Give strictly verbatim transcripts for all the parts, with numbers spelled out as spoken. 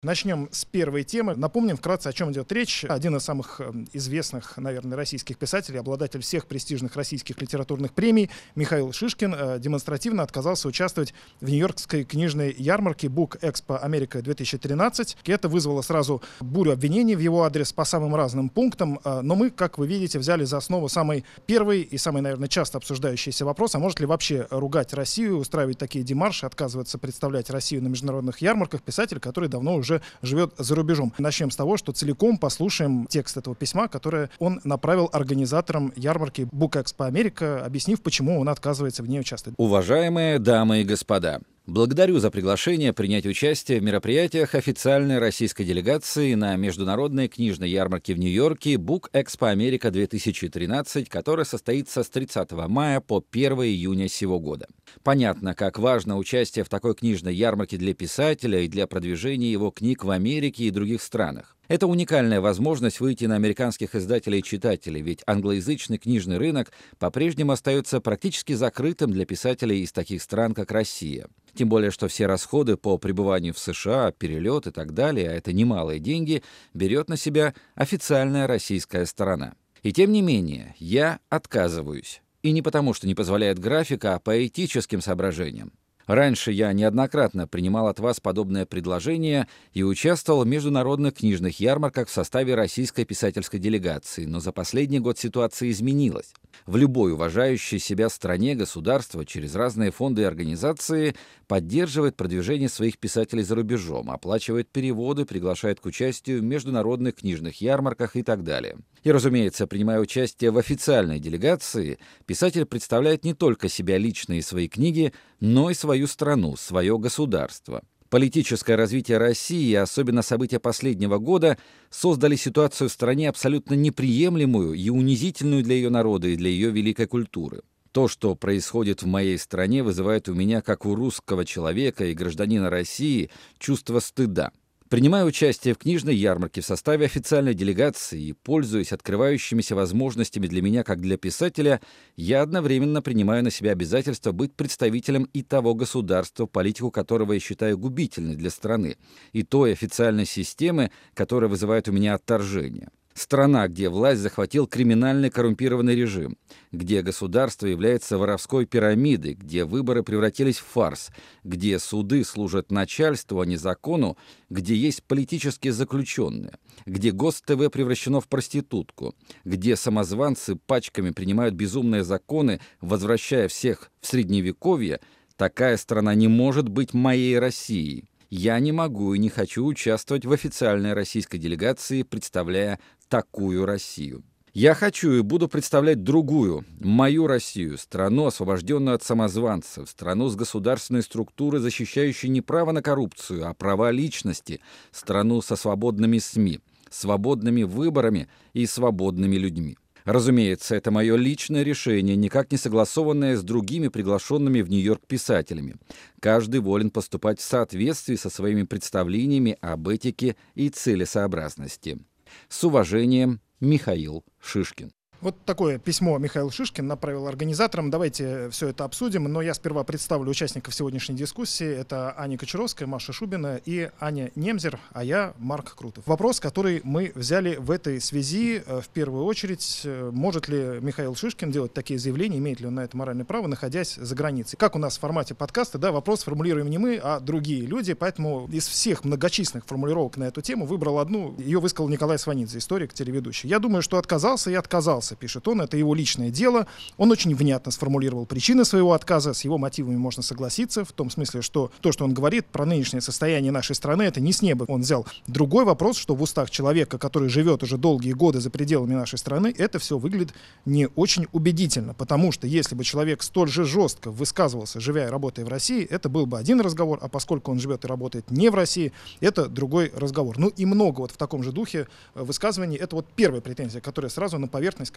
Начнем с первой темы. Напомним вкратце, о чем идет речь. Один из самых известных, наверное, российских писателей, обладатель всех престижных российских литературных премий, Михаил Шишкин, демонстративно отказался участвовать в Нью-Йоркской книжной ярмарке Book Expo Америка две тысячи тринадцать. Это вызвало сразу бурю обвинений в его адрес по самым разным пунктам. Но мы, как вы видите, взяли за основу самый первый и самый, наверное, часто обсуждающийся вопрос: а может ли вообще ругать Россию, устраивать такие демарши, отказываться представлять Россию на международных ярмарках писатель, который давно уже живет за рубежом. Начнем с того, что целиком послушаем текст этого письма, которое он направил организаторам ярмарки Book Expo Америка, объяснив, почему он отказывается в ней участвовать. Уважаемые дамы и господа, благодарю за приглашение принять участие в мероприятиях официальной российской делегации на международной книжной ярмарке в Нью-Йорке Book Expo Америка две тысячи тринадцать, которая состоится с тридцатого мая по первого июня сего года. Понятно, как важно участие в такой книжной ярмарке для писателя и для продвижения его книг в Америке и других странах. Это уникальная возможность выйти на американских издателей и читателей, ведь англоязычный книжный рынок по-прежнему остается практически закрытым для писателей из таких стран, как Россия. Тем более, что все расходы по пребыванию в США, перелет и так далее, а это немалые деньги, берет на себя официальная российская сторона. И тем не менее, я отказываюсь. И не потому, что не позволяет графика, а по этическим соображениям. Раньше я неоднократно принимал от вас подобное предложение и участвовал в международных книжных ярмарках в составе российской писательской делегации, но за последний год ситуация изменилась. В любой уважающей себя стране государство через разные фонды и организации поддерживает продвижение своих писателей за рубежом, оплачивает переводы, приглашает к участию в международных книжных ярмарках и так далее. И, разумеется, принимая участие в официальной делегации, писатель представляет не только себя лично и свои книги, но и свою страну, свое государство. Политическое развитие России, особенно события последнего года, создали ситуацию в стране абсолютно неприемлемую и унизительную для ее народа и для ее великой культуры. То, что происходит в моей стране, вызывает у меня, как у русского человека и гражданина России, чувство стыда. Принимая участие в книжной ярмарке в составе официальной делегации и пользуясь открывающимися возможностями для меня как для писателя, я одновременно принимаю на себя обязательство быть представителем и того государства, политику которого я считаю губительной для страны, и той официальной системы, которая вызывает у меня отторжение. Страна, где власть захватил криминальный коррумпированный режим, где государство является воровской пирамидой, где выборы превратились в фарс, где суды служат начальству, а не закону, где есть политические заключенные, где Гос-ТВ превращено в проститутку, где самозванцы пачками принимают безумные законы, возвращая всех в Средневековье, такая страна не может быть моей Россией. Я не могу и не хочу участвовать в официальной российской делегации, представляя такую Россию. Я хочу и буду представлять другую, мою Россию, страну, освобожденную от самозванцев, страну с государственной структурой, защищающей не право на коррупцию, а права личности, страну со свободными СМИ, свободными выборами и свободными людьми. Разумеется, это мое личное решение, никак не согласованное с другими приглашенными в Нью-Йорк писателями. Каждый волен поступать в соответствии со своими представлениями об этике и целесообразности. С уважением, Михаил Шишкин. Вот такое письмо Михаил Шишкин направил организаторам. Давайте все это обсудим, но я сперва представлю участников сегодняшней дискуссии. Это Аня Кочаровская, Маша Шубина и Аня Немзер, а я Марк Крутов. Вопрос, который мы взяли в этой связи, в первую очередь, может ли Михаил Шишкин делать такие заявления, имеет ли он на это моральное право, находясь за границей. Как у нас в формате подкаста, да, вопрос формулируем не мы, а другие люди, поэтому из всех многочисленных формулировок на эту тему выбрал одну, ее высказал Николай Сванидзе, историк, телеведущий. Я думаю, что отказался и отказался, пишет он, это его личное дело. Он очень внятно сформулировал причины своего отказа, с его мотивами можно согласиться, в том смысле, что то, что он говорит про нынешнее состояние нашей страны, это не с неба он взял. Другой вопрос, что в устах человека, который живет уже долгие годы за пределами нашей страны, это все выглядит не очень убедительно, потому что если бы человек столь же жестко высказывался, живя и работая в России, это был бы один разговор, а поскольку он живет и работает не в России, это другой разговор. Ну и много вот в таком же духе высказываний. Это вот первая претензия, которая сразу на поверхность, как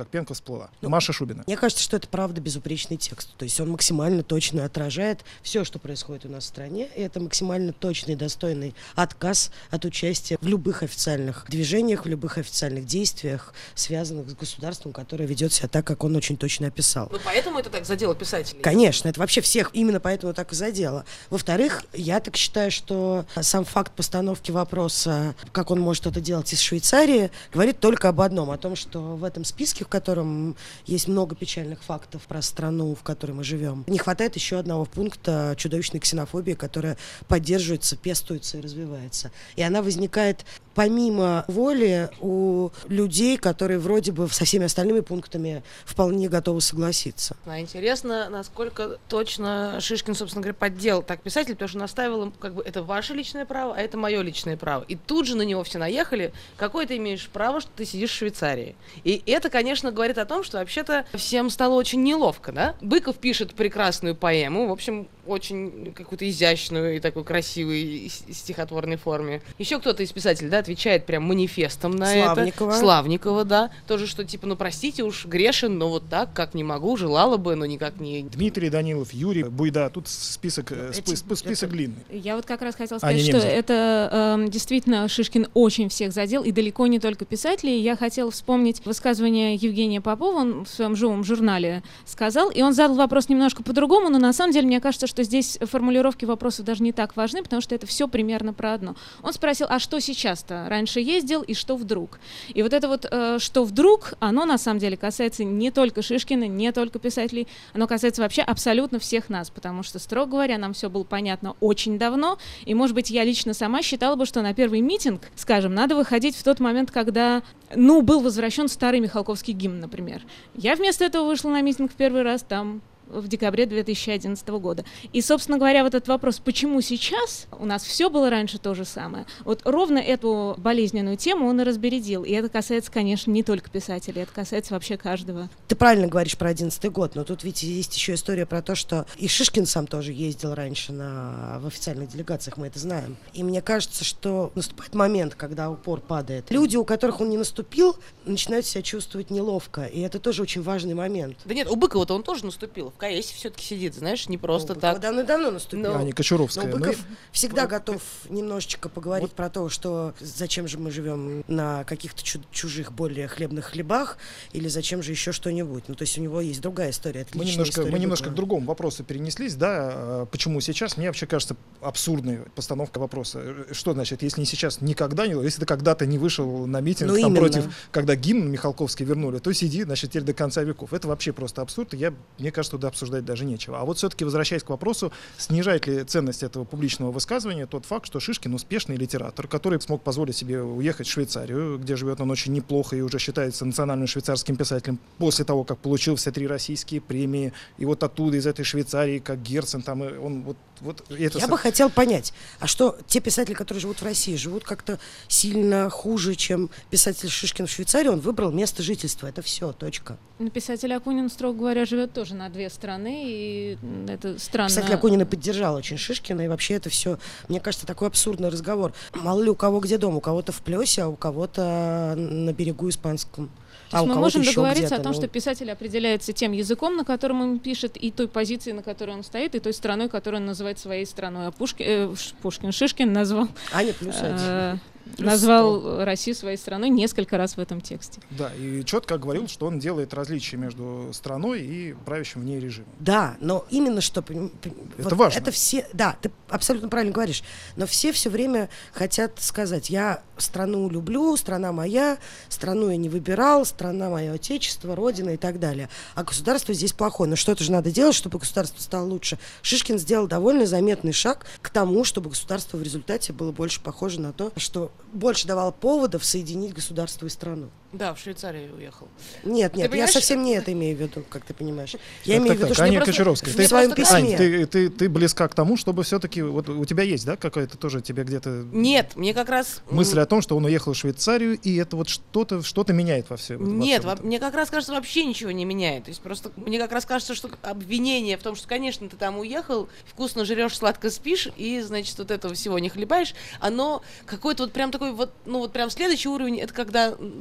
как пенка всплыла. Ну, Маша Шубина. Мне кажется, что это правда безупречный текст. То есть он максимально точно отражает все, что происходит у нас в стране. И это максимально точный, достойный отказ от участия в любых официальных движениях, в любых официальных действиях, связанных с государством, которое ведет себя так, как он очень точно описал. Ну, поэтому это так задело писателей? Конечно, это вообще всех именно поэтому так и задело. Во-вторых, я так считаю, что сам факт постановки вопроса, как он может это делать из Швейцарии, говорит только об одном, о том, что в этом списке, в котором есть много печальных фактов про страну, в которой мы живем, не хватает еще одного пункта чудовищной ксенофобии, которая поддерживается, пестуется и развивается. И она возникает помимо воли у людей, которые вроде бы со всеми остальными пунктами вполне готовы согласиться. Интересно, насколько точно Шишкин, собственно говоря, подделал так писатель, потому что наставил им, как бы, это ваше личное право, а это мое личное право. И тут же на него все наехали, какое ты имеешь право, что ты сидишь в Швейцарии. И это, конечно, говорит о том, что вообще-то всем стало очень неловко, да? Быков пишет прекрасную поэму, в общем, очень какую-то изящную и такой красивой стихотворной форме. Еще кто-то из писателей, да, отвечает прям манифестом на Славникова. это. Славникова, да. Тоже, что типа, ну простите уж, грешен, но вот так, как не могу, желала бы, но никак не... Дмитрий Данилов, Юрий Буйда, тут список, Эти, список, список это... длинный. Я вот как раз хотела сказать, Аня что Немзер. это э, действительно Шишкин очень всех задел, и далеко не только писателей. Я хотела вспомнить высказывание Евгения Попова, он в своем живом журнале сказал, и он задал вопрос немножко по-другому, но на самом деле мне кажется, что здесь формулировки вопросов даже не так важны, потому что это все примерно про одно. Он спросил, а что сейчас-то? Раньше ездил, и что вдруг? И вот это вот э, «что вдруг», оно на самом деле касается не только Шишкина, не только писателей, оно касается вообще абсолютно всех нас, потому что, строго говоря, нам все было понятно очень давно, и, может быть, я лично сама считала бы, что на первый митинг, скажем, надо выходить в тот момент, когда, ну, был возвращен старый Михалковский гимн, например. Я вместо этого вышла на митинг в первый раз там, в декабре две тысячи одиннадцатого года. И, собственно говоря, вот этот вопрос, почему сейчас у нас все было раньше то же самое, вот ровно эту болезненную тему он и разбередил. И это касается, конечно, не только писателей, это касается вообще каждого. Ты правильно говоришь про одиннадцатый год, но тут ведь есть еще история про то, что и Шишкин сам тоже ездил раньше на, в официальных делегациях, мы это знаем. И мне кажется, что наступает момент, когда упор падает. Люди, у которых он не наступил, начинают себя чувствовать неловко, и это тоже очень важный момент. Да нет, у Быкова-то он тоже наступил. В КСе все-таки сидит, знаешь, не просто ну, так. Давно-давно наступил. Но... Аня Кочуровская. Но Быков Мы... всегда вот... готов немножечко поговорить вот. Про то, что зачем же мы живем на каких-то чу- чужих более хлебных хлебах, или зачем же еще что-нибудь. Ну, то есть у него есть другая история. Мы немножко, мы немножко к другому вопросу перенеслись, да, почему сейчас? Мне вообще кажется абсурдной постановка вопроса. Что значит, если не сейчас, никогда не... Если ты когда-то не вышел на митинг ну, там, против, когда гимн Михалковский вернули, то сиди, значит, теперь до конца веков. Это вообще просто абсурд, и я, мне кажется, туда обсуждать даже нечего. А вот все-таки, возвращаясь к вопросу, снижает ли ценность этого публичного высказывания тот факт, что Шишкин успешный литератор, который смог позволить себе уехать в Швейцарию, где живет он очень неплохо и уже считается национальным швейцарским писателем, после того, как получил все три российские премии, и вот оттуда, из этой Швейцарии, как Герцен, там, он вот... вот это Я с... бы хотел понять, а что те писатели, которые живут в России, живут как-то сильно хуже, чем писатель Шишкин в Швейцарии, он выбрал место жительства, это все, точка. Но писатель Акунин, строго говоря, живет тоже на две страны, и это странно. Писатель Акунин поддержал очень Шишкина, и вообще это все, мне кажется, такой абсурдный разговор. Мало ли у кого где дом, у кого-то в Плёсе, а у кого-то на берегу Испанском. То есть а мы можем договориться о том, ну... что писатель определяется тем языком, на котором он пишет, и той позицией, на которой он стоит, и той страной, которую он называет своей страной. А Пушкин, э, Пушкин Шишкин назвал... Аня плюс один. Э, назвал Россию своей страной несколько раз в этом тексте. Да, и четко говорил, что он делает различия между страной и правящим в ней режимом. Да, но именно что... Это вот важно. Это все, да, ты абсолютно правильно говоришь, но все все время хотят сказать, я страну люблю, страна моя, страну я не выбирал, страна мое отечество, родина и так далее. А государство здесь плохое. Но что-то же надо делать, чтобы государство стало лучше. Шишкин сделал довольно заметный шаг к тому, чтобы государство в результате было больше похоже на то, что больше давало поводов соединить государство и страну. Да, в Швейцарию уехал. Нет, нет, я совсем не это имею в виду, как ты понимаешь. Я так, имею так, в виду, так, что Аня просто... Кочуровская, в ты, своем письме. Ань, ты, ты, ты близка к тому, чтобы все-таки вот у тебя есть, да, какая-то тоже тебе где-то Нет, мне как раз мысль о том, что он уехал в Швейцарию, и это вот что-то что-то меняет во всем. Нет, во всем во- мне как раз кажется, вообще ничего не меняет. То есть просто мне как раз кажется, что обвинение в том, что, конечно, ты там уехал, вкусно жрешь, сладко спишь, и, значит, вот этого всего не хлебаешь, оно какой-то вот прям такой вот, ну вот прям следующий уровень, это когда начинает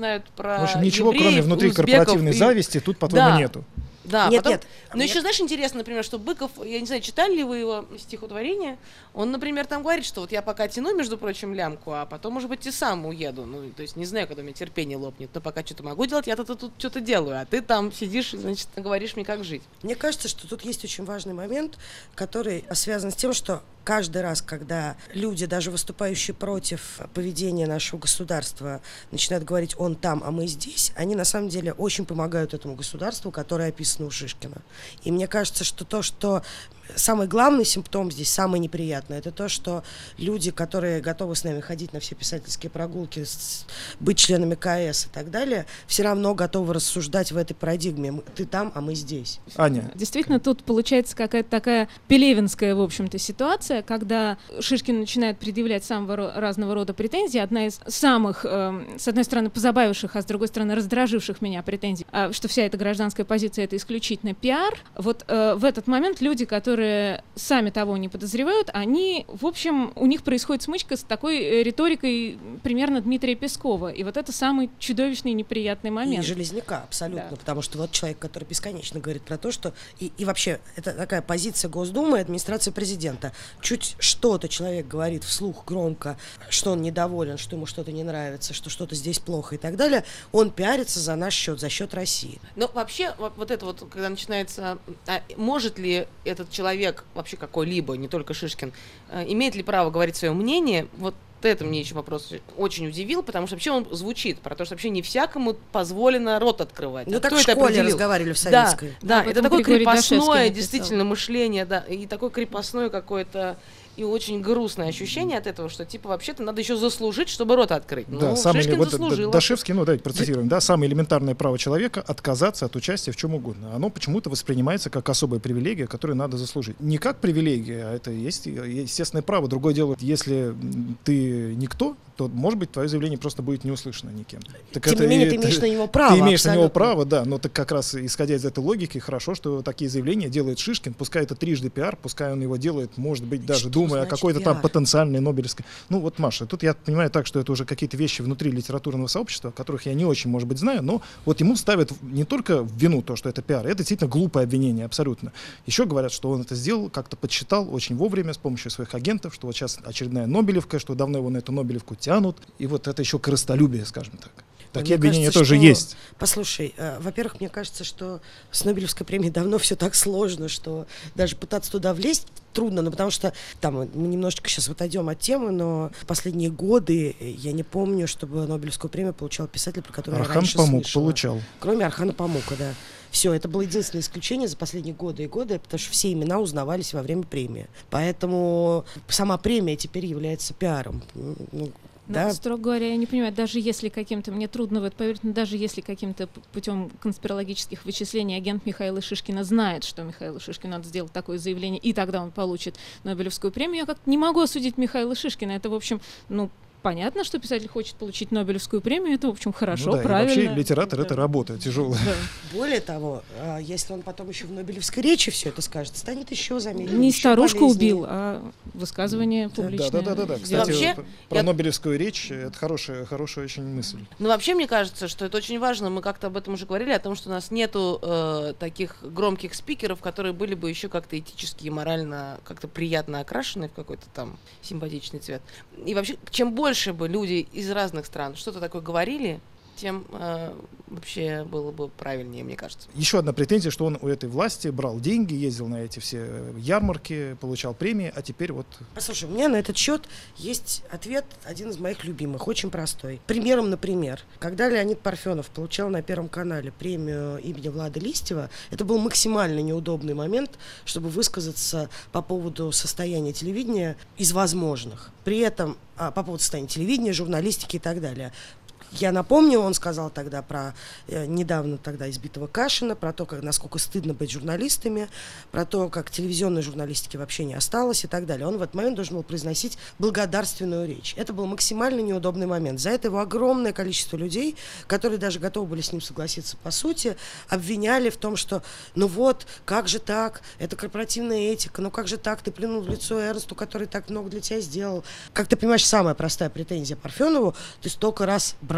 знают про В общем, ничего, евреев, кроме внутрикорпоративной узбеков и- зависти, тут, по-твоему, Да. нету. Да, Нет, потом- нет. Но еще, знаешь, интересно, например, что Быков, я не знаю, читали ли вы его стихотворение, он, например, там говорит, что вот я пока тяну, между прочим, лямку, а потом, может быть, и сам уеду. Ну, то есть не знаю, когда у меня терпение лопнет, но пока что-то могу делать, я-то тут что-то делаю, а ты там сидишь, значит, говоришь мне, как жить. Мне кажется, что тут есть очень важный момент, который связан с тем, что каждый раз, когда люди, даже выступающие против поведения нашего государства, начинают говорить «он там, а мы здесь», они на самом деле очень помогают этому государству, которое описано у Шишкина. И мне кажется, что то, что самый главный симптом здесь, самый неприятный, это то, что люди, которые готовы с нами ходить на все писательские прогулки, с- быть членами КС и так далее, все равно готовы рассуждать в этой парадигме. Мы- Ты там, а мы здесь. Аня, Действительно, тут получается какая-то такая пелевинская, в общем-то, ситуация, когда Шишкин начинает предъявлять самого ро- разного рода претензии. Одна из самых, эм, с одной стороны, позабавивших, а с другой стороны, раздраживших меня претензий, а, что вся эта гражданская позиция — это исключительно пиар. Вот э, в этот момент люди, которые сами того не подозревают, они, в общем, у них происходит смычка с такой э, риторикой примерно Дмитрия Пескова. И вот это самый чудовищный и неприятный момент. И Железняка, абсолютно. Да. Потому что вот человек, который бесконечно говорит про то, что... И, и вообще, это такая позиция Госдумы и администрации президента. Чуть что-то человек говорит вслух громко, что он недоволен, что ему что-то не нравится, что что-то здесь плохо и так далее, он пиарится за наш счет, за счет России. Но вообще, вот, вот это вот, когда начинается, а, может ли этот человек, вообще какой-либо, не только Шишкин, а, имеет ли право говорить свое мнение, вот это мне еще вопрос очень удивил, потому что вообще он звучит про то, что вообще не всякому позволено рот открывать. Ну А так кто в это школе определил? разговаривали в Да, советской. да, Об это этом такое Григорий Дашевский крепостное написал. действительно мышление, да, и такое крепостное какое-то и очень грустное ощущение от этого, что типа вообще-то надо еще заслужить, чтобы рот открыть. да, Ну, самый, Шишкин вот, заслужил. Дашевский, ну давайте процитируем, да, самое элементарное право человека — отказаться от участия в чем угодно. Оно почему-то воспринимается как особая привилегия, которую надо заслужить. Не как привилегия, а это есть естественное право. Другое дело, если м, ты никто, то, может быть, твое заявление просто будет не услышано никем. Так Тем это не менее, и- ты имеешь на него право. Ты имеешь на него абсолютно. право, да, но так как раз исходя из этой логики, хорошо, что такие заявления делает Шишкин, пускай это трижды пиар, пускай он его делает, может быть, даже Что думая о значит какой-то там пиар? потенциальной Нобелевской. Ну вот, Маша, тут я понимаю так, что это уже какие-то вещи внутри литературного сообщества, которых я не очень, может быть, знаю, но вот ему ставят не только в вину то, что это пиар, это действительно глупое обвинение, абсолютно. Еще говорят, что он это сделал, как-то подсчитал очень вовремя с помощью своих агентов, что вот сейчас очередная Нобелевка, что давно его на эту Нобелевку тянут, и вот это еще корыстолюбие, скажем так. Такие Мне обвинения кажется, тоже что- есть. Послушай, э, во-первых, мне кажется, что с Нобелевской премией давно все так сложно, что даже пытаться туда влезть трудно, ну потому что там мы немножечко сейчас отойдем от темы, но в последние годы я не помню, чтобы Нобелевскую премию получал писатель, про которого я Архан раньше Памук слышала. получал. Кроме Архана Памука, да. Все, это было единственное исключение за последние годы и годы, потому что все имена узнавались во время премии. Поэтому сама премия теперь является пиаром. Ну, Ну, да, строго говоря, я не понимаю, даже если каким-то, мне трудно в это поверить, но даже если каким-то п- путем конспирологических вычислений агент Михаила Шишкина знает, что Михаилу Шишкину надо сделать такое заявление, и тогда он получит Нобелевскую премию, я как-то не могу осудить МихаилаШишкина. Это, в общем, ну, понятно, что писатель хочет получить Нобелевскую премию, это, в общем, хорошо, Ну да, и правильно. вообще литератор — это Да. работа тяжелая. Да. более того, а, если он потом еще в Нобелевской речи все это скажет, станет еще заметнее. Не еще старушку болезненнее. убил, а высказывание Да. публичное. Да, да, да, да, да. Кстати, вообще, п- про я- Нобелевскую речь — это хорошая, хорошая очень мысль. Ну, вообще, мне кажется, что это очень важно. Мы как-то об этом уже говорили, о том, что у нас нету э, таких громких спикеров, которые были бы еще как-то этически и морально как-то приятно окрашены в какой-то там симпатичный цвет. И вообще, чем больше бы люди из разных стран что-то такое говорили, тем э, вообще было бы правильнее, мне кажется. Еще одна претензия, что он у этой власти брал деньги, ездил на эти все ярмарки, получал премии, а теперь вот... Послушай, у меня на этот счет есть ответ, один из моих любимых, очень простой. Примером, например, когда Леонид Парфенов получал на Первом канале премию имени Влада Листьева, это был максимально неудобный момент, чтобы высказаться по поводу состояния телевидения из возможных. При этом а, по поводу состояния телевидения, журналистики и так далее. Я напомню, он сказал тогда про э, недавно тогда избитого Кашина, про то, как, насколько стыдно быть журналистами, про то, как телевизионной журналистики вообще не осталось и так далее. Он в этот момент должен был произносить благодарственную речь. Это был максимально неудобный момент. За это его огромное количество людей, которые даже готовы были с ним согласиться по сути, обвиняли в том, что ну вот, как же так, это корпоративная этика, ну как же так, ты плюнул в лицо Эрнсту, который так много для тебя сделал. Как ты понимаешь, самая простая претензия Парфенову, ты столько раз брал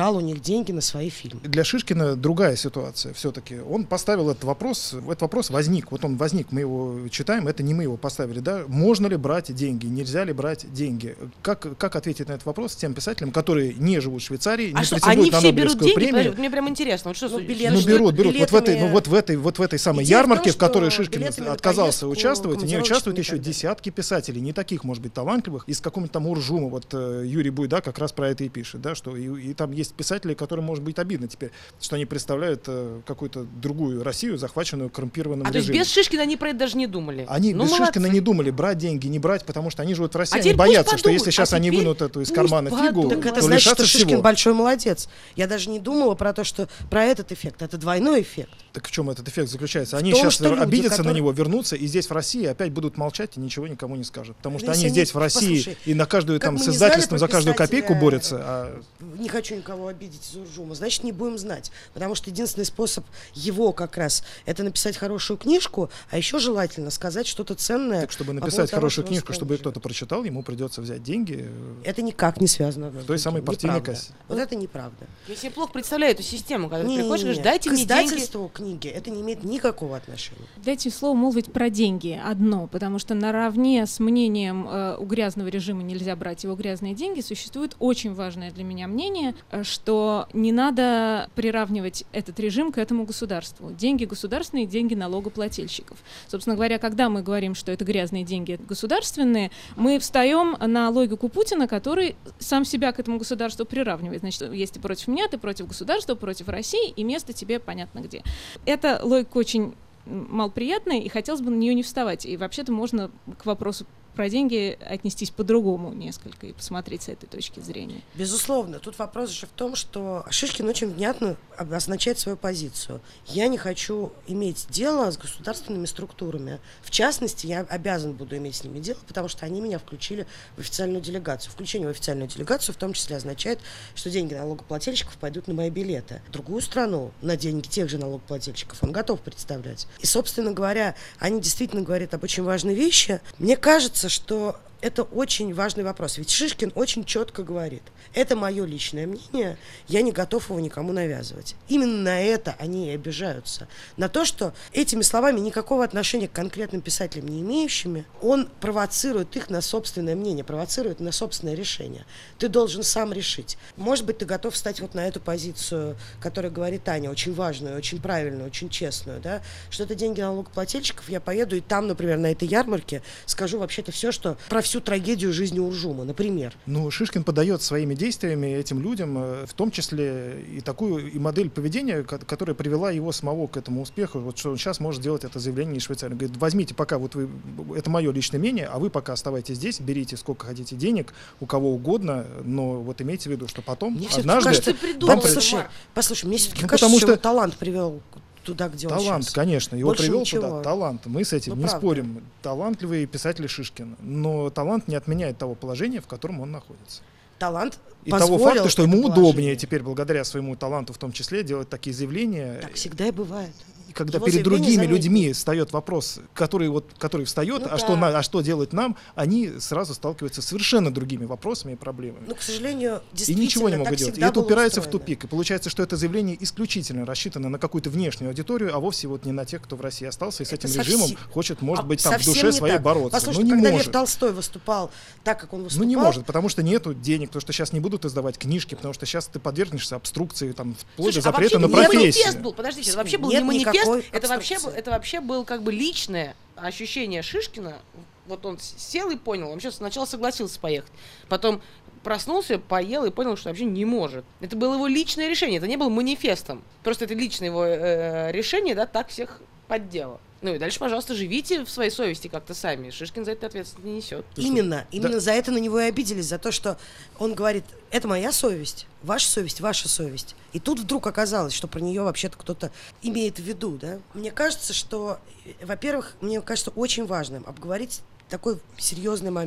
брал у них деньги на свои фильмы. Для Шишкина другая ситуация все-таки. Он поставил этот вопрос, этот вопрос возник, вот он возник, мы его читаем, это не мы его поставили, да? Можно ли брать деньги, нельзя ли брать деньги? Как, как ответить на этот вопрос тем писателям, которые не живут в Швейцарии, а не что, претендуют они на все берут Нобелевскую деньги? премию? Подожди, мне прям интересно, вот что Ну, судишь? билет- Ну, что берут, берут. Вот в, билетами- этой, ну, вот, в, этой, вот в этой самой Идея в том, ярмарке, в что которой Шишкин билетами на отказался поездку, участвовать, не командировочными участвуют и еще так далее. десятки писателей, не таких, может быть, талантливых, из какого-нибудь там Уржума, вот э, Юрий Буйда как раз про это и пишет, да, что и, и там есть писатели, которым может быть обидно теперь, что они представляют э, какую-то другую Россию, захваченную коррумпированным А то есть режимом. без Шишкина они про это даже не думали? Они Ну, без молодцы. Шишкина не думали брать деньги, не брать, потому что они живут в России, А они теперь пусть боятся, что подумают, если сейчас а они теперь вынут эту из пусть кармана фигу, подумают. Так это то значит, лишатся что Шишкин всего. большой молодец. Я даже не думала про то, что про этот эффект. Это двойной эффект. Так в чем этот эффект заключается? Они том, сейчас что люди, обидятся которые- на него, вернутся, и здесь в России опять будут молчать и ничего никому не скажут. Потому что Ну, они если здесь, они- в России, послушай, и на каждую как там мы с не издательством знали за каждую про копейку писателя, борются. А Не хочу никого обидеть из Уржума, значит, не будем знать. Потому что единственный способ его как раз это написать хорошую книжку, а еще желательно сказать что-то ценное. так, чтобы по написать поводу того, хорошую что книжку, он чтобы ее сказал. кто-то прочитал, ему придется взять деньги. Это никак не связано. В той самой партийной Неправда. кассе. Вот это неправда. Я себе плохо представляю эту систему, когда ты Не, приходишь и не, говоришь, не. дайте К мне деньги. издательству книги это не имеет никакого отношения. Дайте слово молвить про деньги одно, потому что наравне с мнением э, у грязного режима нельзя брать его грязные деньги, существует очень важное для меня мнение, э, что не надо приравнивать этот режим к этому государству. Деньги государственные, деньги налогоплательщиков. Собственно говоря, когда мы говорим, что это грязные деньги, это государственные, мы встаем на логику Путина, который сам себя к этому государству приравнивает. Значит, если ты против меня, ты против государства, против России, и место тебе понятно где. Эта логика очень малоприятная, и хотелось бы на нее не вставать. И вообще-то можно к вопросу про деньги отнестись по-другому несколько и посмотреть с этой точки зрения. Безусловно, тут вопрос же в том, что Шишкин очень внятно обозначает свою позицию. Я не хочу иметь дело с государственными структурами. В частности, я обязан буду иметь с ними дело, потому что они меня включили в официальную делегацию. Включение в официальную делегацию в том числе означает, что деньги налогоплательщиков пойдут на мои билеты. Другую страну на деньги тех же налогоплательщиков он готов представлять. И, собственно говоря, они действительно говорят об очень важной вещи. Мне кажется, что это очень важный вопрос. Ведь Шишкин очень четко говорит, это мое личное мнение, я не готов его никому навязывать. Именно на это они и обижаются. На то, что этими словами никакого отношения к конкретным писателям не имеющими, он провоцирует их на собственное мнение, провоцирует на собственное решение. Ты должен сам решить. Может быть, ты готов встать вот на эту позицию, которая говорит Аня, очень важную, очень правильную, очень честную, да, что это деньги налогоплательщиков, я поеду и там, например, на этой ярмарке скажу вообще-то все, что про всю трагедию жизни Уржума, например. Ну, Шишкин подает своими действиями этим людям, э, в том числе и такую и модель поведения, ко- которая привела его самого к этому успеху, вот что он сейчас может сделать это заявление из Швейцарии. Он говорит, возьмите пока, вот вы, это мое личное мнение, а вы пока оставайтесь здесь, берите сколько хотите денег, у кого угодно, но вот имейте в виду, что потом, Мне все-таки однажды... кажется, Ты придумал вам это, при- послушай, Марк. послушай, мне все-таки Ну, кажется, потому что что- его талант привел туда, где он Талант, сейчас. конечно, его Больше привел ничего. туда талант. Мы с этим Ну, не правда. спорим. Талантливый писатель Шишкин. Но талант не отменяет того положения, в котором он находится. Талант И того позволил факта, что это ему положение. удобнее теперь, благодаря своему таланту в том числе, делать такие заявления. Так всегда и бывает. И когда Его перед заявление другими заметно. людьми встает вопрос, который, вот, который встает, Ну а, да. что на- а что делать нам, они сразу сталкиваются с совершенно другими вопросами и проблемами. Но, к сожалению, И действительно ничего не могут так делать. И всегда это было упирается в устроено. тупик. И получается, что это заявление исключительно рассчитано на какую-то внешнюю аудиторию, а вовсе вот не на тех, кто в России остался и с Это этим совсем- режимом хочет, может А быть, там в совсем душе не своей так. бороться. Послушайте, Ну не когда может. Лев Толстой выступал так, как он выступал, Ну не может, потому что нету денег, потому что сейчас не будут издавать книжки, потому что сейчас ты подвергнешься обструкции, там, вплоть Слушай, до а запрета на вообще не профессию. манифест был, подождите, это вообще был Нет не манифест, никакой это вообще, был- обструкции. это вообще был как бы личное ощущение Шишкина. Вот он с- сел и понял, он сейчас сначала согласился поехать, потом проснулся, поел и понял, что вообще не может. Это было его личное решение, это не было манифестом. Просто это личное его э, решение, да, так всех поддело. Ну и дальше, пожалуйста, живите в своей совести как-то сами. Шишкин за это ответственность не несет. Именно, именно за это на него и обиделись, за то, что он говорит, это моя совесть, ваша совесть, ваша совесть. И тут вдруг оказалось, что про нее вообще-то кто-то имеет в виду, да. Мне кажется, что, э, во-первых, мне кажется очень важным обговорить такой серьезный момент.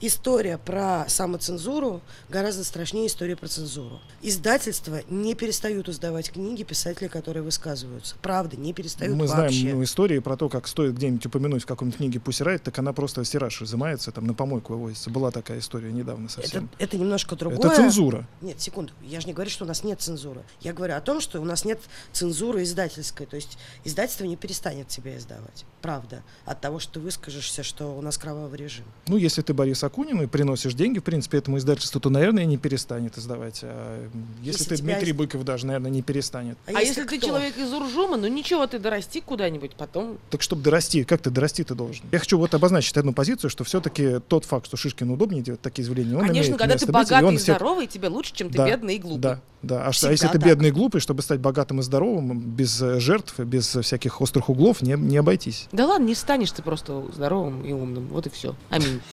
история про самоцензуру гораздо страшнее истории про цензуру. Издательства не перестают издавать книги писателей, которые высказываются. Правда, не перестают Мы вообще. знаем ну, истории про то, как стоит где-нибудь упомянуть в какой-нибудь книге Pussy Riot, так она просто с тираж изымается, там на помойку вывозится. Была такая история недавно совсем. Это, это немножко другое. Это цензура. Нет, секунду. Я же не говорю, что у нас нет цензуры. Я говорю о том, что у нас нет цензуры издательской. То есть издательство не перестанет тебя издавать. Правда. От того, что ты выскажешься, что у нас кровавый режим. Ну, если ты Борис Акунин и приносишь деньги, в принципе, этому издательству, то, наверное, не перестанет издавать. А если, Если ты тебя Дмитрий из- Быков даже, наверное, не перестанет. А, если ты кто? человек из Уржума, ну ничего, ты дорасти куда-нибудь, потом... Так чтобы дорасти, как ты дорасти ты должен? Я хочу вот обозначить одну позицию, что все-таки тот факт, что Шишкин удобнее делать такие заявления, он Конечно, имеет когда место ты быть, и богатый он и всех- здоровый, тебе лучше, чем ты Да, бедный и глупый. Да, да. А, что, а Всегда если ты так. бедный и глупый, чтобы стать богатым и здоровым, без э, жертв, без всяких острых углов, не, не обойтись. Да ладно, не станешь ты просто здоровым и умным. Вот и все. Аминь.